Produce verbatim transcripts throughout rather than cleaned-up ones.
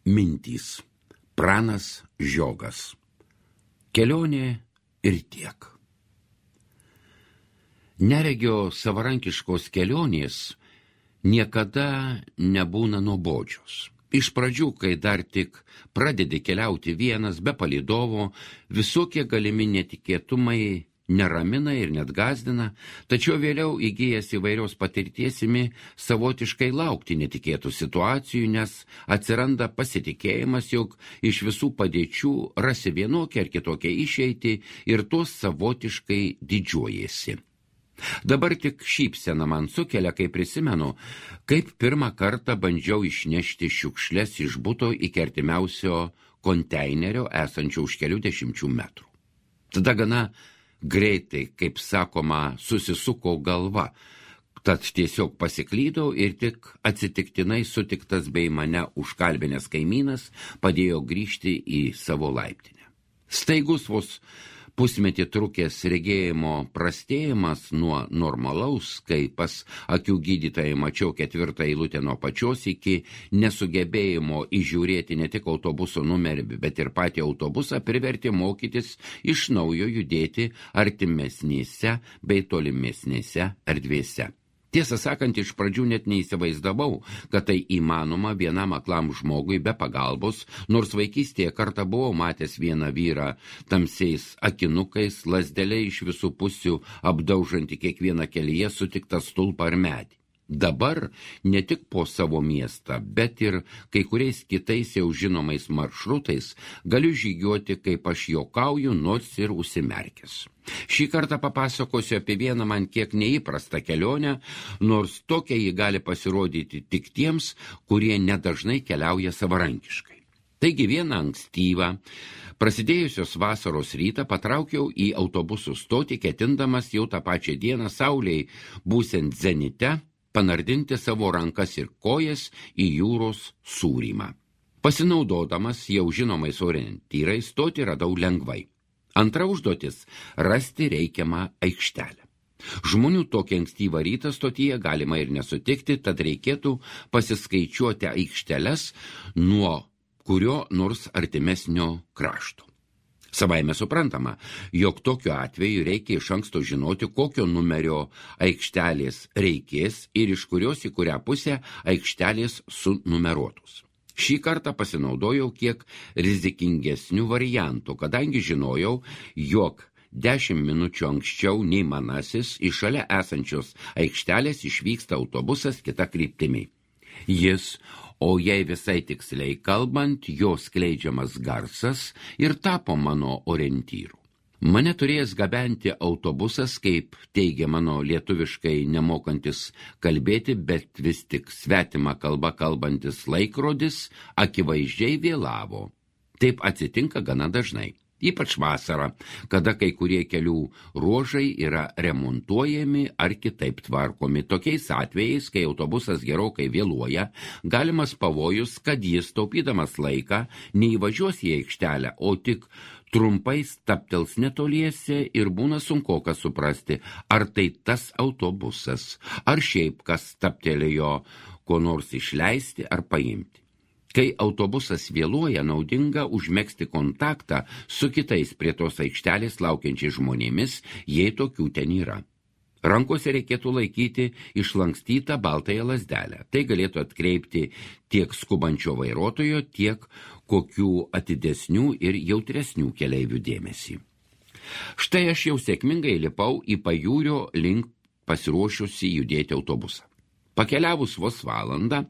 Mintys. Pranas Žiogas. Kelionė ir tiek. Neregio savarankiškos kelionės niekada nebūna nuobodžios. Iš pradžių, kai dar tik pradedi keliauti vienas be palydovo, visokie galimi netikėtumai neramina ir net gąsdina, tačiau vėliau įgijęs įvairios patirtiesimi savotiškai laukti netikėtų situacijų, nes atsiranda pasitikėjimas, jog iš visų padėčių rasi vienokią ar kitokią išeitį ir tuos savotiškai didžiuojasi. Dabar tik šypsena man sukelia, kai prisimenu, kaip pirmą kartą bandžiau išnešti šiukšles iš buto iki artimiausio konteinerio esančio už kelių dešimčių metrų. Tada gana greitai, kaip sakoma, susisuko galva, tad tiesiog pasiklydau ir tik atsitiktinai sutiktas bei mane užkalbinęs kaimynas padėjo grįžti į savo laiptinę. Staigus vos pusmetį trukęs regėjimo prastėjimas nuo normalaus, kai pas akių gydytojai mačiau ketvirtą eilutę nuo pačios iki nesugebėjimo įžiūrėti ne tik autobuso numerį, bet ir patį autobusą, privertė mokytis iš naujo judėti artimesnėse bei tolimesnėse erdvėse. Tiesą sakant, iš pradžių net neįsivaizdavau, kad tai įmanoma vienam aklam žmogui be pagalbos, nors vaikystėje kartą buvau matęs vieną vyrą tamsiais akinukais, lazdele iš visų pusių apdaužantį kiekvieną kelyje sutiktą stulpą ar medį. Dabar ne tik po savo miestą, bet ir kai kuriais kitais jau žinomais maršrutais galiu žygiuoti, kaip aš juokauju, nors ir užsimerkęs. Šį kartą papasakosiu apie vieną man kiek neįprastą kelionę, nors tokia ji gali pasirodyti tik tiems, kurie nedažnai keliauja savarankiškai. Taigi vieną ankstyvą, prasidėjusios vasaros rytą patraukiau į autobusų stotį, ketindamas jau tą pačią dieną saulei būsiant zenite panardinti savo rankas ir kojas į jūros sūrymą. Pasinaudodamas jau žinomais orientyrais stotį radau lengvai. Antra užduotis – rasti reikiamą aikštelę. Žmonių tokį ankstyvą rytą stotyje galima ir nesutikti, tad reikėtų pasiskaičiuoti aikšteles nuo kurio nors artimesnio krašto. Savaime suprantama, jog tokiu atveju reikia iš anksto žinoti, kokio numerio aikštelės reikės ir iš kurios į kurią pusę aikštelės sunumeruotos. Šį kartą pasinaudojau kiek rizikingesnių variantų, kadangi žinojau, jog dešimt minučių anksčiau nei manasis iš šalia esančios aikštelės išvyksta autobusas kita kryptimi. Jis, o jei visai tiksliai kalbant, jo skleidžiamas garsas ir tapo mano orientyru. Mane turėjęs gabenti autobusas, kaip teigia mano lietuviškai nemokantis kalbėti, bet vis tik svetima kalba kalbantis laikrodis, akivaizdžiai vėlavo. Taip atsitinka gana dažnai. Ypač vasarą, kada kai kurie kelių ruožai yra remontuojami ar kitaip tvarkomi. Tokiais atvejais, kai autobusas gerokai vėluoja, galimas pavojus, kad jis taupydamas laiką neįvažiuos į aikštelę, o tik trumpai staptels netoliese ir būna sunkoka suprasti, ar tai tas autobusas, ar šiaip kas staptelėjo ko nors išleisti ar paimti. Kai autobusas vėluoja, naudinga užmegzti kontaktą su kitais prie tos aikštelės laukiančiais žmonėmis, jei tokių ten yra. Rankose reikėtų laikyti išlankstytą baltąją lazdelę. Tai galėtų atkreipti tiek skubančio vairuotojo, tiek kokių atidesnių ir jautresnių keleivių dėmesį. Štai aš jau sėkmingai lipau į pajūrio link pasiruošusi judėti autobusą. Pakeliavus vos valandą,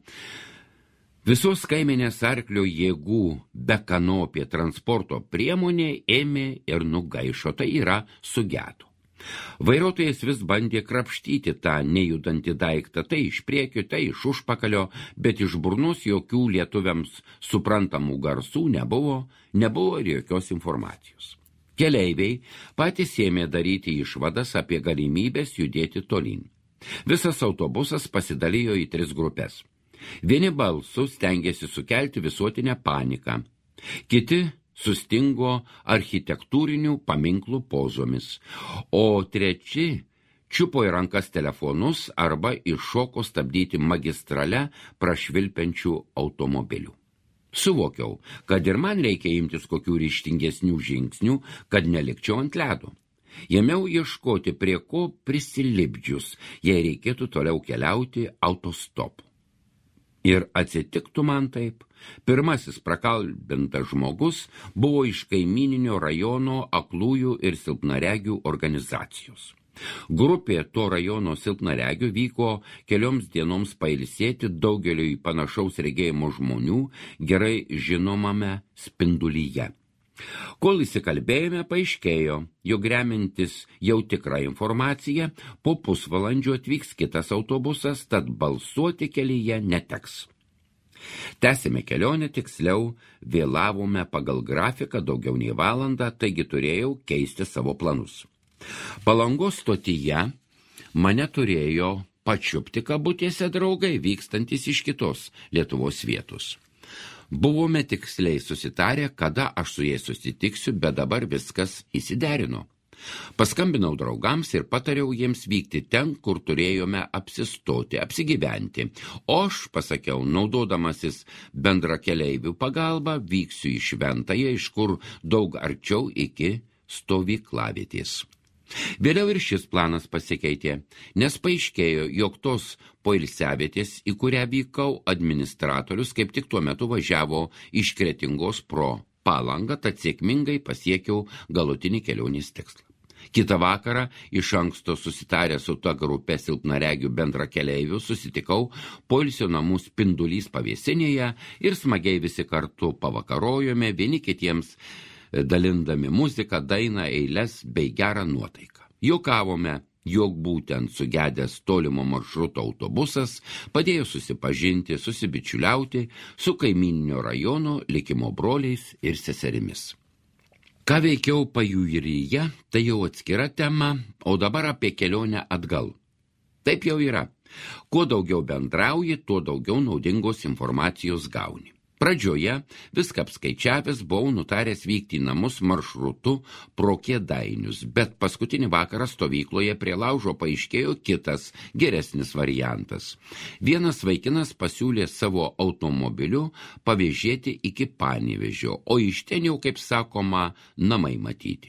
visos kaimenės arklio jėgų bekanopė transporto priemonė ėmė ir nugaišo, tai yra sugedo. Vairuotojas vis bandė krapštyti tą nejudantį daiktą, tai iš priekio, tai iš užpakalio, bet iš burnos jokių lietuviams suprantamų garsų nebuvo, nebuvo ir jokios informacijos. Keleiviai patys ėmė daryti išvadas apie galimybės judėti tolyn. Visas autobusas pasidalijo į tris grupės. Vieni balsu stengėsi sukelti visuotinę paniką, kiti sustingo architektūrinių paminklų pozomis, o treči čiupo į rankas telefonus arba iššoko stabdyti magistrale prašvilpiančių automobilių. Suvokiau, kad ir man reikia imtis kokių ryžtingesnių žingsnių, kad nelikčiau ant ledo. Jėmiau ieškoti, prie ko prisilipdžius, jei reikėtų toliau keliauti autostopu. Ir atsitiktų man taip. Pirmasis prakalbintas žmogus buvo iš kaimyninio rajono aklųjų ir silpnaregių organizacijos. Grupė to rajono silpnaregių vyko kelioms dienoms pailsėti daugeliui panašaus regėjimo žmonių gerai žinomame Spindulyje. Kol įsikalbėjome, paaiškėjo, jog remiantis jau tikrą informaciją, po pusvalandžio atvyks kitas autobusas, tad balsuoti kelyje neteks. Tęsėme kelionę, tiksliau vėlavome pagal grafiką daugiau nei valandą, taigi turėjau keisti savo planus. Palangos stotyje mane turėjo pačiupti kabutėse draugai, vykstantis iš kitos Lietuvos vietos. Buvome tiksliai susitarę, kada aš su jais susitiksiu, bet dabar viskas įsiderino. Paskambinau draugams ir patariau jiems vykti ten, kur turėjome apsistoti, apsigyventi. O aš, pasakiau, naudodamasis bendrakeleivių pagalba, vyksiu į Šventąją, iš kur daug arčiau iki stovyklavietės. Vėliau ir šis planas pasikeitė, nes paaiškėjo, jog tos poilsiavietės, į kurią vykau, administratorius kaip tik tuo metu važiavo iš Kretingos pro Palangą, tad sėkmingai pasiekiau galutinį kelionės tikslą. Kitą vakarą iš anksto susitarę su ta grupė silpnaregių bendrakeleivių susitikau poilsio namų Spindulys pavėsinėje ir smagiai visi kartu pavakarojome, vieni kitiems dalindami muziką, dainą, eiles bei gerą nuotaiką. Juokavome, jog būtent sugedęs tolimo maršruto autobusas padėjo susipažinti, susibičiuliauti su kaimyninio rajono likimo broliais ir seserimis. Ką veikiau pajūryje, tai jau atskira tema, o dabar apie kelionę atgal. Taip jau yra. Kuo daugiau bendrauji, tuo daugiau naudingos informacijos gauni. Pradžioje viską apskaičiavęs buvau nutaręs vykti į namus maršrutu pro Kėdainius, bet paskutinį vakarą stovykloje prie laužo paaiškėjo kitas, geresnis variantas. Vienas vaikinas pasiūlė savo automobiliu pavėžėti iki Panevėžio, o iš ten jau, kaip sakoma, namai matyti.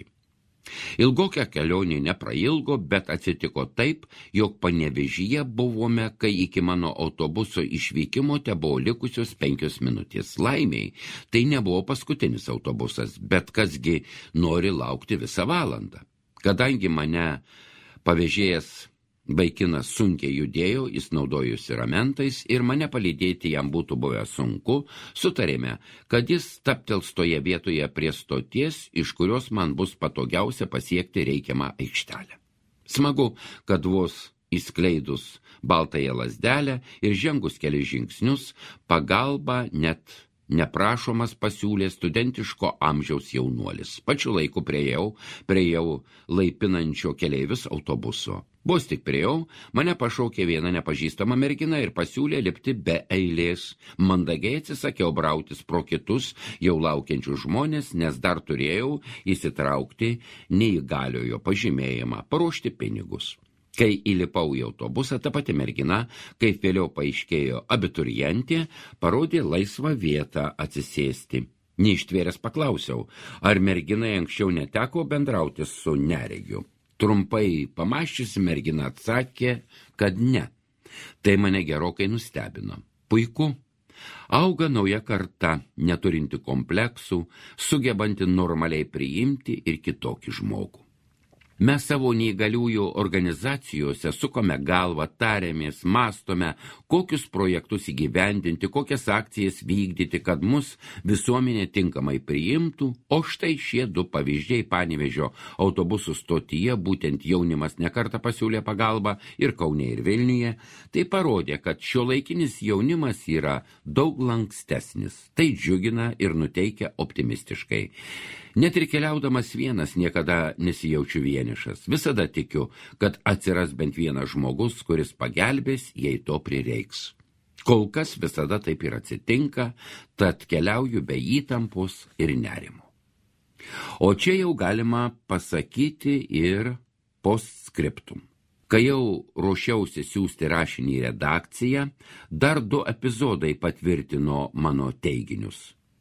Ilgokia kelionė neprailgo, bet atsitiko taip, jog Panevėžyje buvome, kai iki mano autobuso išvykimo tebuvo likusios penkios minutės. Laimiai, tai nebuvo paskutinis autobusas, bet kasgi nori laukti visą valandą. Kadangi mane pavėžėjęs vaikinas sunkiai judėjo, jis naudojusi ramentais ir mane palydėti jam būtų buvę sunku, sutarėme, kad jis stabtels toje vietoje prie stoties, iš kurios man bus patogiausia pasiekti reikiamą aikštelę. Smagu, kad vos įskleidus baltąją lazdelę ir žengus kelias žingsnius, pagalba net neprašomas pasiūlė studentiško amžiaus jaunuolis. Pačiu laiku priejau, priejau laipinančio keleivius autobuso. Vos tik priejau, mane pašaukė viena nepažįstama mergina ir pasiūlė lipti be eilės. Mandagiai atsisakiau brautis pro kitus jau laukiančius žmonės, nes dar turėjau įsitraukti neįgaliojo pažymėjimą, paruošti pinigus. Kai įlipau į autobusą, ta pati mergina, kaip vėliau paaiškėjo abiturientė, parodė laisvą vietą atsisėsti. Neištvėręs paklausiau, ar merginai anksčiau neteko bendrauti su neregiu. Trumpai pamąsčiusi mergina atsakė, kad ne. Tai mane gerokai nustebino. Puiku. Auga nauja karta, neturinti kompleksų, sugebanti normaliai priimti ir kitokį žmogų. Mes savo neįgaliųjų organizacijose sukome galvą, tarėmės, mąstome, kokius projektus įgyvendinti, kokias akcijas vykdyti, kad mus visuomenė tinkamai priimtų, o štai šie du pavyzdžiai Panevėžio autobusų stotyje, būtent jaunimas nekartą pasiūlė pagalbą ir Kaune ir Vilniuje, tai parodė, kad šiuolaikinis jaunimas yra daug lankstesnis. Tai džiugina ir nuteikia optimistiškai. Net ir keliaudamas vienas niekada nesijaučiu vienišas. Visada tikiu, kad atsiras bent vienas žmogus, kuris pagelbės, jei to prireiks. Kol kas visada taip ir atsitinka, tad keliauju be įtampos ir nerimo. O čia jau galima pasakyti ir postscriptum. Kai jau ruošiausi siųsti rašinį į redakciją, dar du epizodai patvirtino mano teiginius.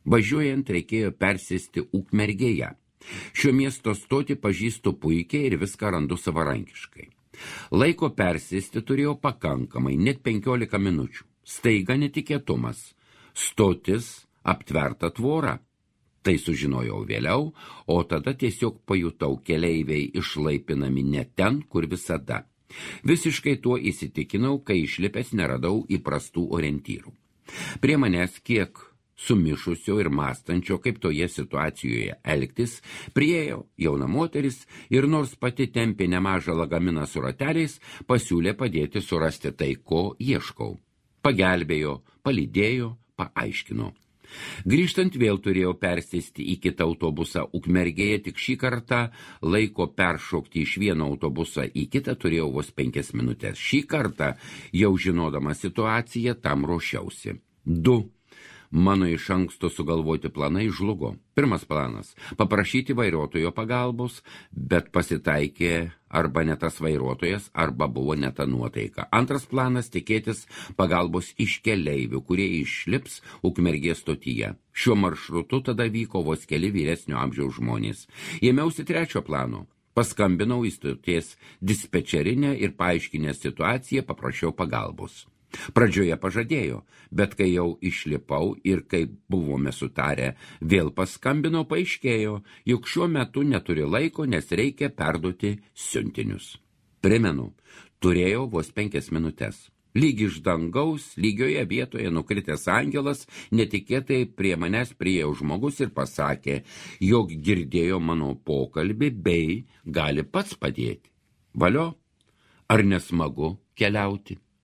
Važiuojant reikėjo persėsti Ukmergėje. Šio miesto stotį pažįstu puikiai ir viską randu savarankiškai. Laiko persėsti turėjau pakankamai, net penkiolika minučių. Staiga netikėtumas. Stotis aptverta tvora. Tai sužinojau vėliau, o tada tiesiog pajutau, keleiviai išlaipinami ne ten, kur visada. Visiškai tuo įsitikinau, kai išlipęs neradau įprastų orientyrų. Prie manęs kiek sumišusio ir mąstančio, kaip toje situacijoje elgtis, priėjo jauna moteris ir nors pati tempė nemažą lagaminą su rateliais, pasiūlė padėti surasti tai, ko ieškau. Pagelbėjo, palydėjo, paaiškino. Grįžtant vėl turėjau persėsti į kitą autobusą Ukmergėje, tik šį kartą laiko peršokti iš vieno autobusą į kitą turėjau vos penkias minutės. Šį kartą, jau žinodama situaciją, tam ruošiausi. Du. Mano iš anksto sugalvoti planai žlugo. Pirmas planas – paprašyti vairuotojo pagalbos, bet pasitaikė arba ne tas vairuotojas, arba buvo ne ta nuotaika. Antras planas – tikėtis pagalbos iš keleivių, kurie išlips Ukmergės stotyje. Šiuo maršrutu tada vyko vos keli vyresnio amžiaus žmonės. Ėmiausi trečio plano. Paskambinau į stoties dispečerinę ir paaiškinęs situaciją paprašiau pagalbos. Pradžioje pažadėjo, bet kai jau išlipau ir kai buvome sutarę, vėl paskambino, paaiškėjo, juk šiuo metu neturi laiko, nes reikia perduoti siuntinius. Primenu, turėjau vos penkias minutės. Lyg iš dangaus, lygioje vietoje nukritęs angelas, netikėtai prie manęs priėjo žmogus ir pasakė, jog girdėjo mano pokalbį bei gali pats padėti. Valio, ar nesmagu keliauti?